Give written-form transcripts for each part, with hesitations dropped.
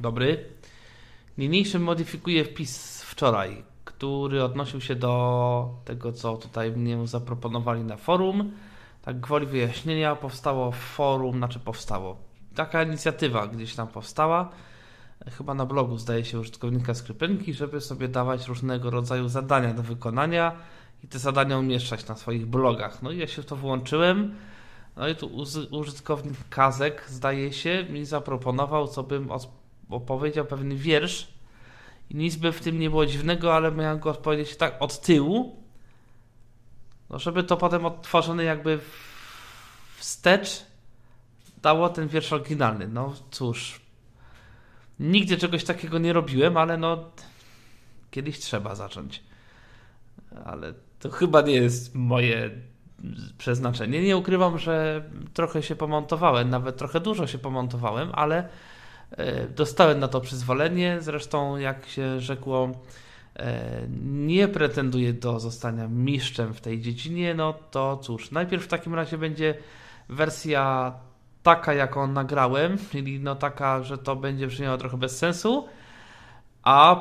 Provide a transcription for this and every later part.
Dobry. Niniejszym modyfikuję wpis wczoraj, który odnosił się do tego, co tutaj mnie zaproponowali na forum. Tak gwoli wyjaśnienia, powstało. Taka inicjatywa gdzieś tam powstała, chyba na blogu zdaje się użytkownika Skrypynki, żeby sobie dawać różnego rodzaju zadania do wykonania i te zadania umieszczać na swoich blogach. No i ja się w to włączyłem. No i tu użytkownik Kazek, zdaje się, mi zaproponował, co bym opowiedział pewien wiersz i nic by w tym nie było dziwnego, ale miałem go odpowiedzieć tak od tyłu, no żeby to potem odtworzone jakby wstecz dało ten wiersz oryginalny. No cóż, nigdy czegoś takiego nie robiłem, ale no kiedyś trzeba zacząć. Ale to chyba nie jest moje przeznaczenie. Nie ukrywam, że trochę się pomontowałem, nawet trochę dużo się pomontowałem, ale dostałem na to przyzwolenie. Zresztą, jak się rzekło, nie pretenduję do zostania mistrzem w tej dziedzinie. No to cóż, najpierw w takim razie będzie wersja taka, jaką nagrałem, czyli no taka, że to będzie brzmiało trochę bez sensu, a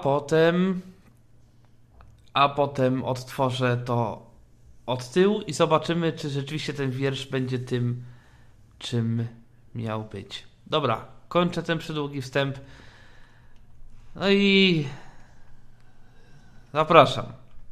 potem odtworzę to od tyłu i zobaczymy, czy rzeczywiście ten wiersz będzie tym, czym miał być. Dobra, kończę ten przydługi wstęp. No i zapraszam.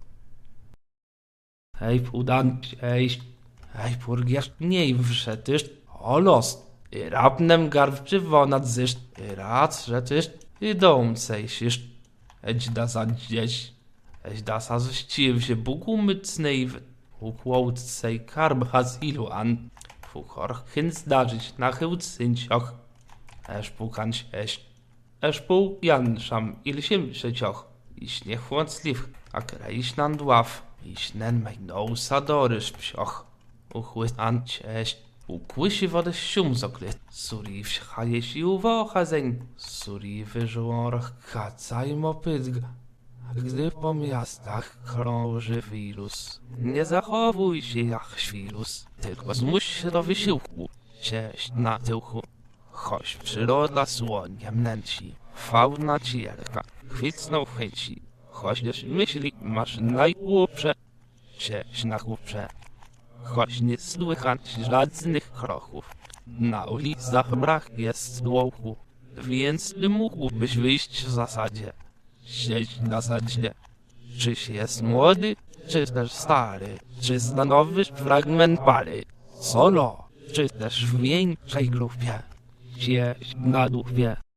Hej, udant, hej, purgiasz mniej wszetysz, o los, i rapnem garbczywo nadzyszt, i rad rzetysz, i dołcejszysz, edź da zadzieś, edź da sa zściw się Bugu mycnej ukłołcej karb hazilu an, fuchor chyn zdarzyć na chyłd syncioch, pukanć pół janszam ilsiem trzecioch, iś nie chłodliw, a kraiś nan dław, iś nen mej nousadorysz psioch, uchły anć ukłysi wodę sium zokryt, suri wsichajeś i uwocha zeń, suri wyżłorach kacaj mopytg. Gdy po miastach krąży wirus, nie zachowuj się jak świrus, tylko zmuś się do wysiłku, sieść na tyłku. Choć przyroda słoniem nęci, fauna cielka, chwycną chęci, choć myśli masz najgłupsze, sieść na chłopcze. Choć nie słychać żadnych kroków, na ulicach brak jest łoku, więc ty mógłbyś wyjść w zasadzie. Siedź na zadzie. Czyś jest młody, czy też stary, czy zna nowy fragment pary, solo, czy też w większej grupie. Siedź na dupie.